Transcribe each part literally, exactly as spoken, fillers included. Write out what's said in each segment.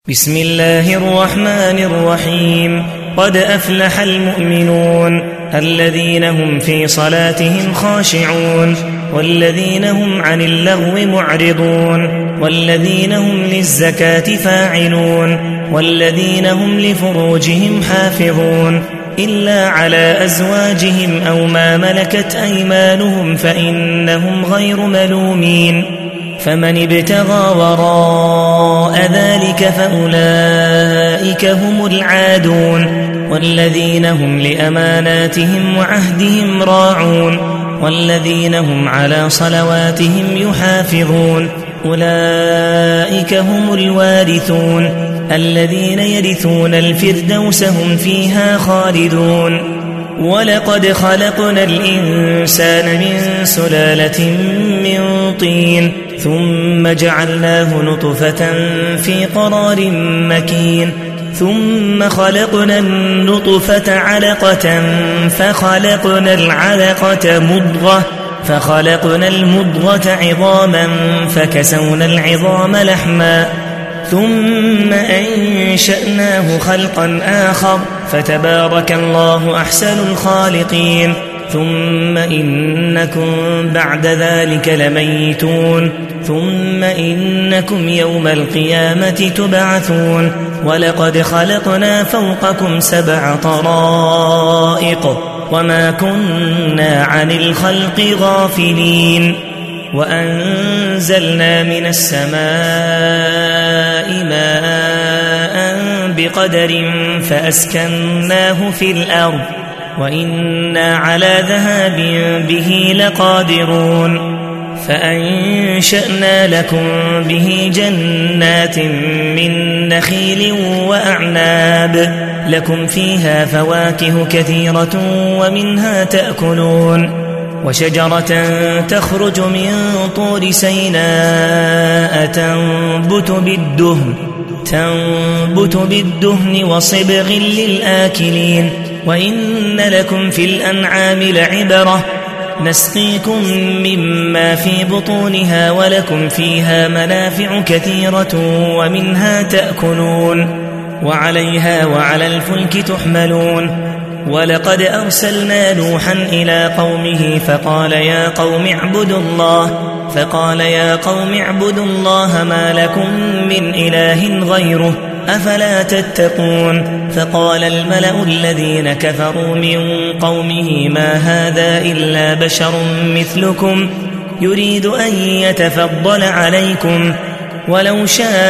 بسم الله الرحمن الرحيم. قد أفلح المؤمنون الذين هم في صلاتهم خاشعون والذين هم عن اللغو معرضون والذين هم للزكاة فاعلون والذين هم لفروجهم حافظون إلا على أزواجهم أو ما ملكت أيمانهم فإنهم غير ملومين. فمن ابتغى وراء ذلك فأولئك هم العادون والذين هم لأماناتهم وعهدهم راعون والذين هم على صلواتهم يحافظون أولئك هم الوارثون الذين يرثون الفردوس هم فيها خالدون. ولقد خلقنا الإنسان من سلالة من طين ثم جعلناه نطفة في قرار مكين ثم خلقنا النطفة علقة فخلقنا العلقة مضغة فخلقنا المضغة عظاما فكسونا العظام لحما ثم أنشأناه خلقا آخر فتبارك الله أحسن الخالقين. ثم إنكم بعد ذلك لميتون ثم إنكم يوم القيامة تبعثون. ولقد خلقنا فوقكم سبع طرائق وما كنا عن الخلق غافلين. وأنزلنا من السماء ماء بقدر فأسكناه في الأرض وإنا على ذهاب به لقادرون. فأنشأنا لكم به جنات من نخيل وأعناب لكم فيها فواكه كثيرة ومنها تأكلون. وشجرة تخرج من طور سيناء تنبت بالدهن تنبت بالدهن وصبغ للآكلين. وإن لكم في الأنعام لعبرة نسقيكم مما في بطونها ولكم فيها منافع كثيرة ومنها تأكلون وعليها وعلى الفلك تحملون. ولقد أرسلنا نوحا إلى قومه فقال يا قوم اعبدوا الله فقال يا قوم اعبدوا الله ما لكم من إله غيره أفلا تتقون. فقال الملأ الذين كفروا من قومه ما هذا إلا بشر مثلكم يريد أن يتفضل عليكم ولو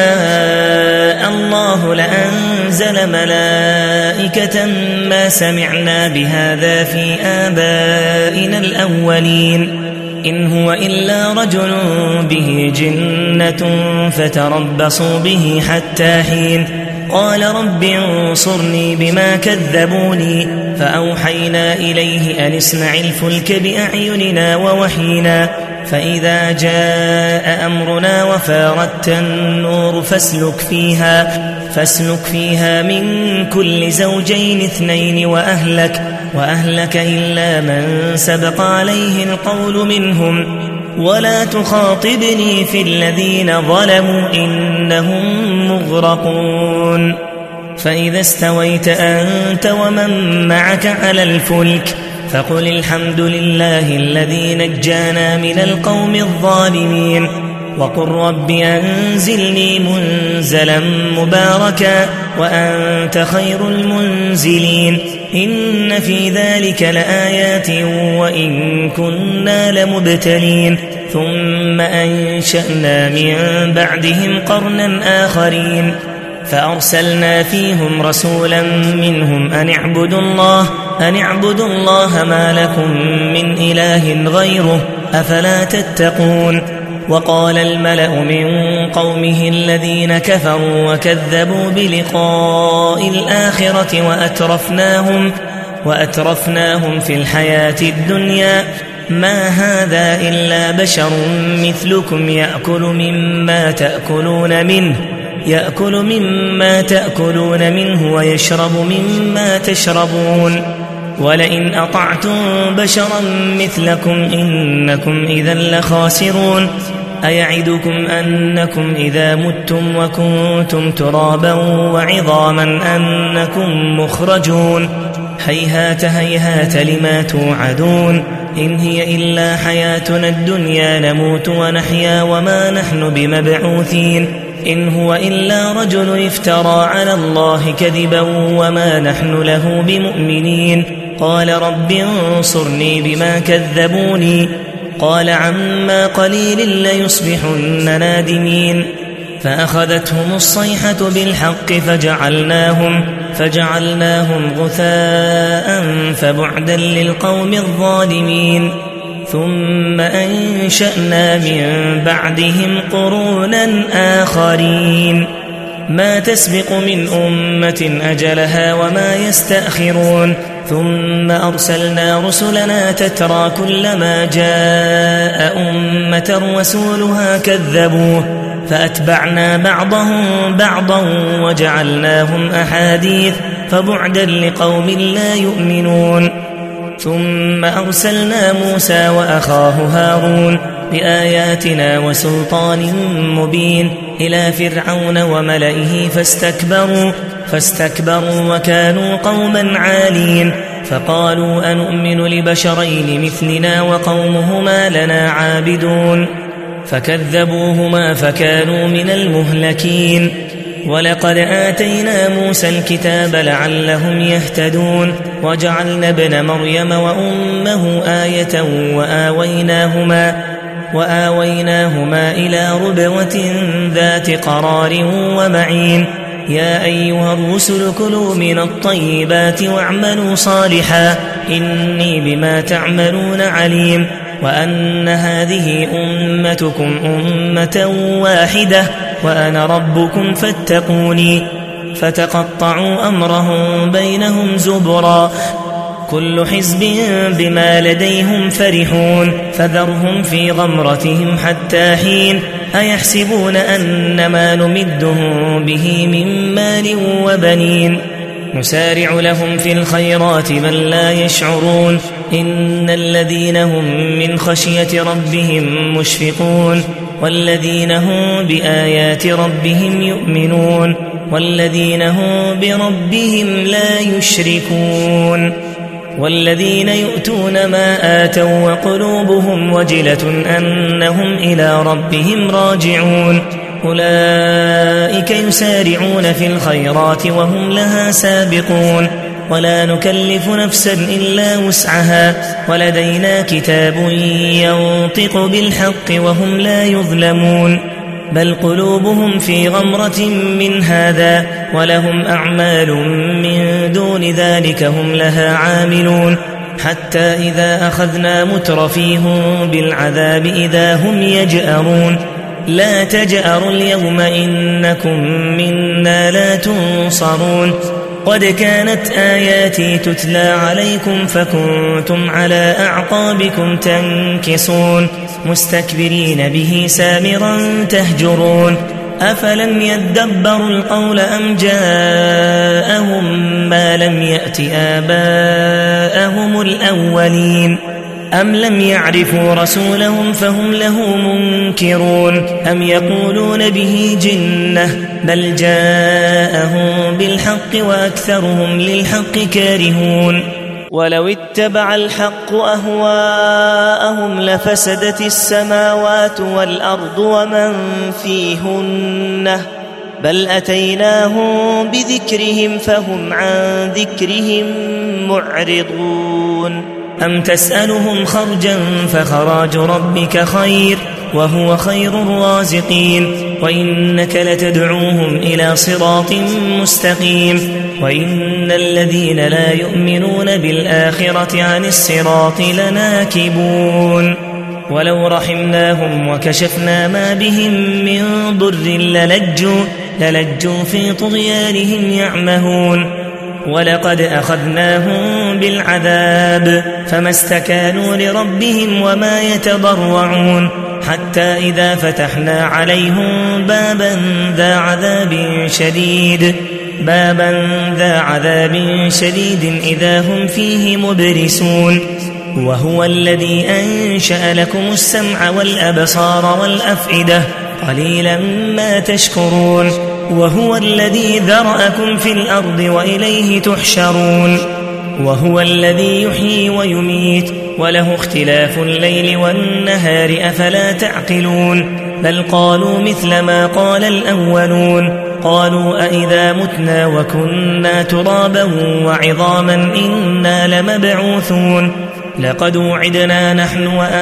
شاء الله لأنزل ملائكة ما سمعنا بهذا في آبائنا الأولين إن هو إلا رجل به جنة فتربصوا به حتى حين. قال رب انصرني بما كذبوني فأوحينا إليه أن اصنع الفلك بأعيننا ووحينا فإذا جاء أمرنا وفاردت النور فاسلك فيها فاسلك فيها من كل زوجين اثنين وأهلك وأهلك إلا من سبق عليه القول منهم ولا تخاطبني في الذين ظلموا إنهم مغرقون. فإذا استويت أنت ومن معك على الفلك فقل الحمد لله الذي نجانا من القوم الظالمين وقل رب أنزلني منزلا مباركا وأنت خير المنزلين. إن في ذلك لآيات وإن كنا لمبتلين. ثم أنشأنا من بعدهم قرنا آخرين فأرسلنا فيهم رسولا منهم أن اعبدوا الله أن اعبدوا الله ما لكم من إله غيره أفلا تتقون. وقال الملأ من قومه الذين كفروا وكذبوا بلقاء الآخرة وأترفناهم وأترفناهم في الحياة الدنيا ما هذا إلا بشر مثلكم يأكل مما تأكلون منه يأكل مما تأكلون منه ويشرب مما تشربون ولئن أطعتم بشرا مثلكم إنكم إذا لخاسرون. أيعدكم أنكم إذا متم وكنتم ترابا وعظاما أنكم مخرجون هيهات هيهات لما توعدون إن هي إلا حياتنا الدنيا نموت ونحيا وما نحن بمبعوثين إن هو إلا رجل افترى على الله كذبا وما نحن له بمؤمنين قال رب انصرني بما كذبوني قال عما قليل ليصبحن نادمين فأخذتهم الصيحة بالحق فجعلناهم فجعلناهم غثاء فبعدا للقوم الظالمين ثم أنشأنا من بعدهم قرونا آخرين ما تسبق من أمة أجلها وما يستأخرون ثم أرسلنا رسلنا تترى كلما جاء أمة رسولها كذبوه فأتبعنا بعضهم بعضا وجعلناهم أحاديث فبعدا لقوم لا يؤمنون ثم أرسلنا موسى وأخاه هارون بآياتنا وسلطان مبين إلى فرعون وملئه فاستكبروا فاستكبروا وكانوا قوما عالين فقالوا أنؤمن لبشرين مثلنا وقومهما لنا عابدون فكذبوهما فكانوا من المهلكين ولقد آتينا موسى الكتاب لعلهم يهتدون وجعلنا ابن مريم وأمه آية وآويناهما وآويناهما إلى ربوة ذات قرار ومعين يا أيها الرسل كلوا من الطيبات واعملوا صالحا إني بما تعملون عليم وأن هذه أمتكم أمة واحدة وأنا ربكم فاتقوني فتقطعوا أمرهم بينهم زبرا كل حزب بما لديهم فرحون فذرهم في غمرتهم حتى حين أيحسبون أن ما نمدهم به من مال وبنين نسارع لهم في الخيرات بل لا يشعرون إن الذين هم من خشية ربهم مشفقون والذين هم بآيات ربهم يؤمنون والذين هم بربهم لا يشركون والذين يؤتون ما آتوا وقلوبهم وجلة أنهم إلى ربهم راجعون أولئك يسارعون في الخيرات وهم لها سابقون ولا نكلف نفسا إلا وسعها ولدينا كتاب ينطق بالحق وهم لا يظلمون بل قلوبهم في غمرة من هذا ولهم أعمال من دون ذلك هم لها عاملون حتى إذا أخذنا مترفيهم بالعذاب إذا هم يجأرون لا تجأروا اليوم إنكم منا لا تنصرون قد كانت آياتي تتلى عليكم فكنتم على أعقابكم تنكصون مستكبرين به سامرا تهجرون أفلم يدبروا القول أم جاءهم ما لم يأت آباءهم الأولين أم لم يعرفوا رسولهم فهم له منكرون أم يقولون به جنة بل جاءهم بالحق وأكثرهم للحق كارهون ولو اتبع الحق أهواءهم لفسدت السماوات والأرض ومن فيهن بل أتيناهم بذكرهم فهم عن ذكرهم معرضون أم تسألهم خرجا فخراج ربك خير وهو خير الرازقين وإنك لتدعوهم إلى صراط مستقيم وإن الذين لا يؤمنون بالآخرة عن الصراط لناكبون ولو رحمناهم وكشفنا ما بهم من ضر للجوا, للجوا في طغيانهم يعمهون ولقد أخذناهم بالعذاب فما استكانوا لربهم وما يتضرعون حتى إذا فتحنا عليهم بابا ذا عذاب شديد بابا ذا عذاب شديد إذا هم فيه مبرسون وهو الذي أنشأ لكم السمع والأبصار والأفئدة قليلا ما تشكرون وهو الذي ذرأكم في الأرض وإليه تحشرون وهو الذي يحيي ويميت وله اختلاف الليل والنهار أفلا تعقلون بل قالوا مثل ما قال الأولون قالوا أئذا متنا وكنا ترابا وعظاما إنا لمبعوثون لقد وعدنا نحن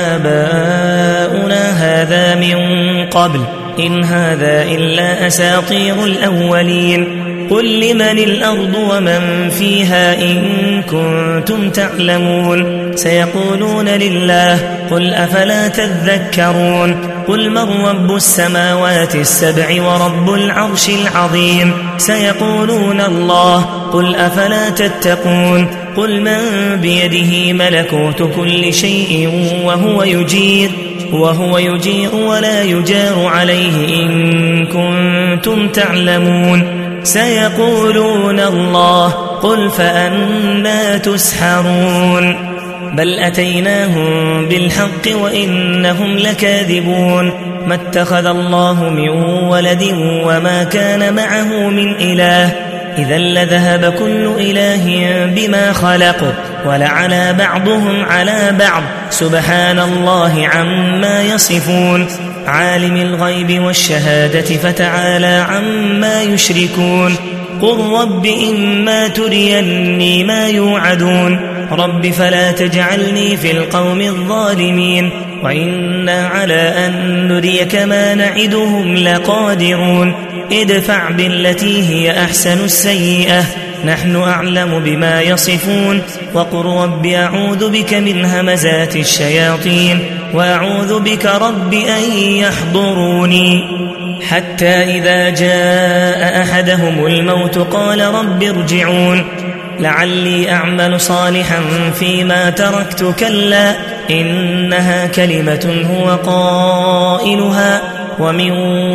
وآباؤنا هذا من قبل إن هذا إلا أساطير الأولين قل لمن الأرض ومن فيها إن كنتم تعلمون سيقولون لله قل أفلا تذكرون قل من رب السماوات السبع ورب العرش العظيم سيقولون الله قل أفلا تتقون قل من بيده ملكوت كل شيء وهو يجير وهو يجير ولا يجار عليه إن كنتم تعلمون سيقولون الله قل فأنى تسحرون بل أتيناهم بالحق وإنهم لكاذبون ما اتخذ الله من ولد وما كان معه من إله إذا لذهب كل إله بما خلق ولعلى بعضهم على بعض سبحان الله عما يصفون عالم الغيب والشهادة فتعالى عما يشركون قل رب إما تريني ما يوعدون رب فلا تجعلني في القوم الظالمين وإنا على أن نريك ما نعدهم لقادرون ادفع بالتي هي أحسن السيئة نحن أعلم بما يصفون وقل رب أعوذ بك من همزات الشياطين وأعوذ بك رب أن يحضروني حتى إذا جاء أحدهم الموت قال رب ارجعون لعلي أعمل صالحا فيما تركت كلا إنها كلمة هو قائلها ومن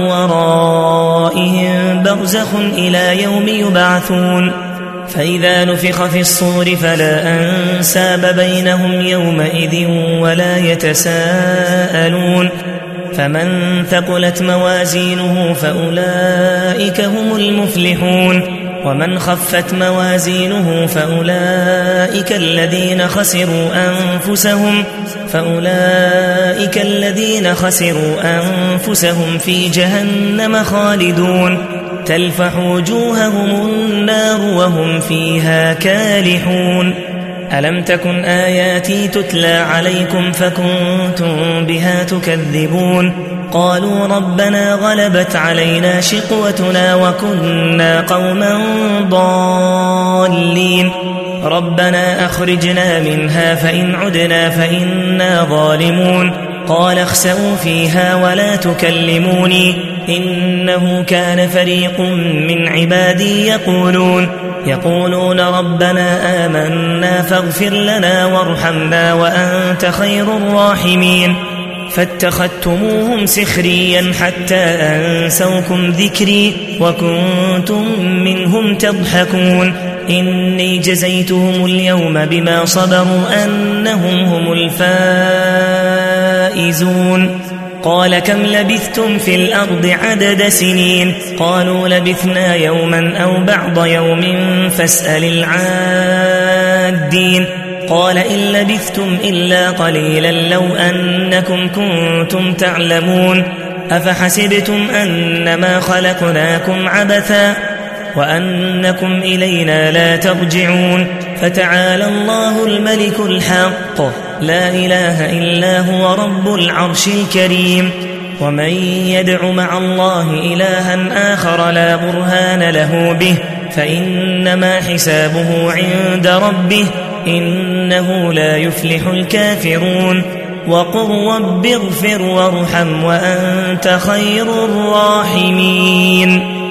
ورائهم برزخ إلى يوم يبعثون فإذا نفخ في الصور فلا أنساب بينهم يومئذ ولا يتساءلون فمن ثقلت موازينه فأولئك هم المفلحون ومن خفت موازينه فأولئك الذين خسروا أنفسهم فأولئك الذين خسروا أنفسهم في جهنم خالدون تلفح وجوههم النار وهم فيها كالحون ألم تكن آياتي تتلى عليكم فكنتم بها تكذبون قالوا ربنا غلبت علينا شقوتنا وكنا قوما ضالين ربنا أخرجنا منها فإن عدنا فإنا ظالمون قال اخسئوا فيها ولا تكلموني إنه كان فريق من عبادي يقولون يقولون ربنا آمنا فاغفر لنا وارحمنا وأنت خير الراحمين فاتخذتموهم سخريا حتى أنسوكم ذكري وكنتم منهم تضحكون إني جزيتهم اليوم بما صبروا أنهم هم الفائزون قال كم لبثتم في الأرض عدد سنين قالوا لبثنا يوما أو بعض يوم فاسأل العادين قال إن لبثتم إلا قليلا لو أنكم كنتم تعلمون أفحسبتم أنما خلقناكم عبثا وأنكم إلينا لا ترجعون فتعالى الله الملك الحق لا إله إلا هو رب العرش الكريم ومن يدع مع الله إلها آخر لا برهان له به فإنما حسابه عند ربه إنه لا يفلح الكافرون وقل رب اغفر وارحم وأنت خير الراحمين